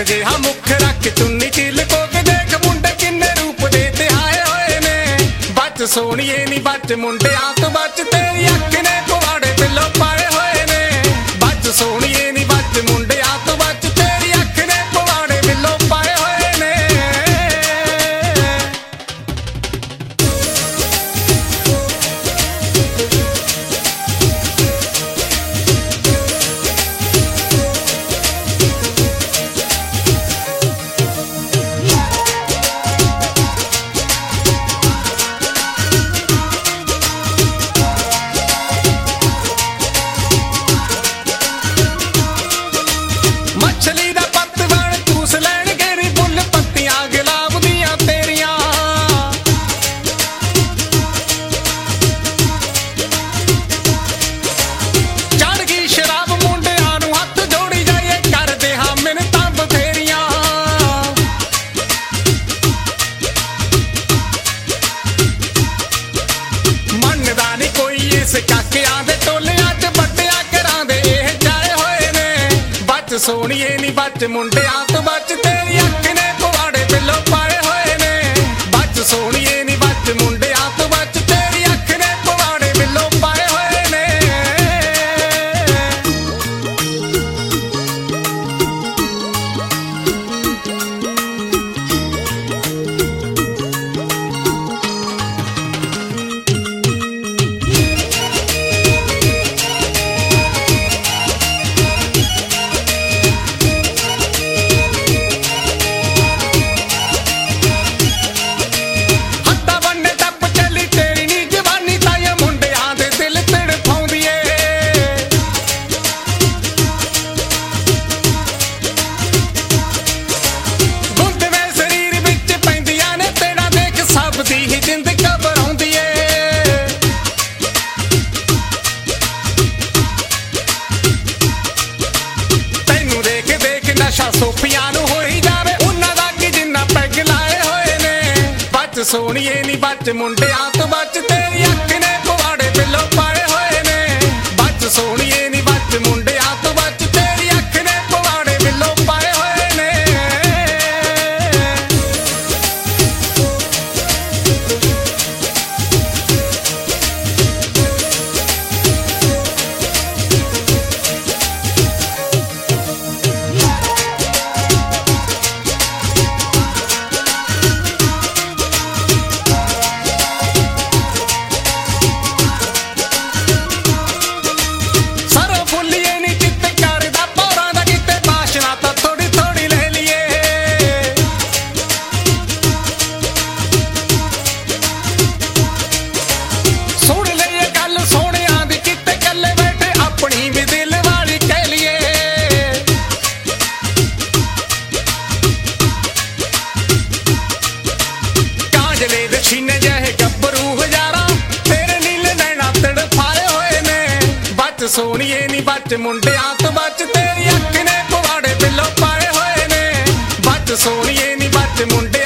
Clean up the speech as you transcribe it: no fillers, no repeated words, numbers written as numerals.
ਜਿਹਾ ਮੁੱਖ ਰੱਖ ਚੁੰਨੀ ਚ ਲੁਕੋ ਕੇ ਦੇਖ ਮੁੰਡੇ ਕਿੰਨੇ ਰੂਪ ਦੇ ਤੇ ਆਏ ਹੋਏ ਨੇ। ਬੱਚ ਸੋਹਣੀਏ ਨੀ ਬੱਚ ਮੁੰਡਿਆਂ ਤੋਂ ਬੱਚ, ਤੇਰੀ ਅੱਖ ਨੇ ਪਵਾੜੇ ਪਿੱਲੋ ਪਾਏ ਹੋਏ ਨੇ। ਬੱਚ ਸੋਹਣੀਏ ਨੀ ਬੱਚ ਮੁੰਡਿਆਂ ਤੋਂ ਬੱਚ, ਤੇਰੀ ਅੱਖ ਨੇ ਪਵਾੜੇ ਪਿੱਲੋ ਪਾਏ ਹੋਏ ਨੇ। ਮੱਛਲੀ ਦਾ ਪੱਤ ਬਣ ਚੂਸ ਲੈਣਗੇ ਨੀ ਫੁੱਲ ਪੱਤੀਆਂ ਗੁਲਾਬ ਦੀਆਂ ਤੇਰੀਆਂ। ਚੜ ਗਈ ਸ਼ਰਾਬ ਮੁੰਡਿਆਂ ਨੂੰ ਹੱਥ ਜੋੜੀ ਜਾਈਏ, ਕਰਦੇ ਹਾਂ ਮਿੰਨਤਾਂ ਬਥੇਰੀਆਂ। ਮੰਨਦਾ ਨੀ ਕੋਈ ਇਸ ਕਾਕਿਆਂ ਦੇ ਟੋਲਿਆਂ ਚ ਵੱਡਿਆਂ ਘਰਾਂ ਦੇ ਇਹ ਜਾਏ ਹੋਏ ਨੇ। ਬੱਚ ਸੋਹਣੀਏ ਨੀ ਬੱਚ ਮੁੰਡਿਆਂ ਤੋਂ ਬੱਚ, ਤੇਰੀ ਅੱਖ ਨੇ ਪਵਾੜੇ ਪਿੱਲੋ ਪਾਏ ਹੋਏ ਨੇ। ਬੱਚ ਸੋਹਣੀਏ ਨੀ ਬੱਚ ਮੁੰਡਿਆਂ ਤੋਂ ਬੱਚ, ਤੇਰੀ ਅੱਖ ਨੇ ਪਵਾੜੇ ਪਿੱਲੋ ਪਾਏ ਹੋਏ ਨੇ। ਹੱਥਾਂ ਬੰਨੇ ਟੱਪ ਚੱਲੀ ਤੇਰੀ ਨੀ ਜਵਾਨੀ, ਤਾਈਂ ਮੁੰਡਿਆਂ ਦੇ ਦਿਲ ਤੜਫਾਉਂਦੀ ਏ। ਗੁੰਦਵੇਂ ਸਰੀਰ ਵਿੱਚ ਪੈਂਦੀਆਂ ਨੇ ਤੇਰਾ ਦੇਖ ਸਭ ਦੀ ਹੀ ਜਿੰਦ ਘਬਰਾਉਂਦੀ ਏ। ਤੈਨੂੰ ਦੇਖ ਦੇਖ ਨਸ਼ਾ ਸੋਫੀਆਂ ਨੂੰ ਹੋਈ ਜਾਵੇ, ਉਹਨਾਂ ਦਾ ਕੀ ਜਿੰਨਾ ਪੈਗ ਲਾਏ ਹੋਏ ਨੇ। ਬੱਚ ਸੋਹਣੀਏ ਨੀ ਬੱਚ ਮੁੰਡਿਆਂ ਤੋਂ ਬੱਚ, ਤੇਰੀ ਅੱਖ ਨੇ ਪਵਾੜੇ ਪਿੱਲੋ ਪਾਏ ਹੋਏ ਨੇ। ਬੱਚ ਸੋਹਣੀਏ ਨੀ ਬੱਚ ਮੁੰਡਿਆਂ ਤੋਂ ਬੱਚ, ਤੇਰੀ ਅੱਖ ਨੇ ਪਵਾੜੇ ਪਿੱਲੋ ਪਾਏ ਹੋਏ ਨੇ। ਸਰੋਂ ਫੁੱਲੀਏ ਨੀ ਚਿੱਤ ਕਰਦਾ ਪੌਰਾਂ ਦਾ ਕਿਤੇ, ਬਾਸ਼ਨਾ ਤਾਂ ਥੋੜੀ ਥੋੜੀ ਲੈ ਲਈਏ। ਸੁਣ ਲਈਏ ਗੱਲ ਸੋਹਣਿਆਂ ਦੀ ਕਿਤੇ ਕੱਲੇ ਬੈਠੇ, ਆਪਣੀ ਵੀ ਦਿਲ ਵਾਲੀ ਕਹਿ ਲਈਏ। ਕਾਜਲੇ ਦੇ ਛੀਨੇ ਜਿਹੇ ਗੱਭਰੂ ਹਜ਼ਾਰਾਂ, ਤੇਰੇ ਨੀਲੇ ਨੈਣਾ ਤੜਫਾਏ ਹੋਏ ਨੇ। ਬੱਚ ਸੋਹਣੀਏ ਨੀ ਬੱਚ ਮੁੰਡਿਆਂ ਤੋਂ ਬੱਚ, ਤੇਰੀ ਅੱਖ ਨੇ ਪਵਾੜੇ ਪਿੱਲੋ ਪਾਏ ਹੋਏ ਨੇ। ਬੱਚ ਸੋਹਣੀਏ ਨੀ ਬੱਚ ਮੁੰਡੇ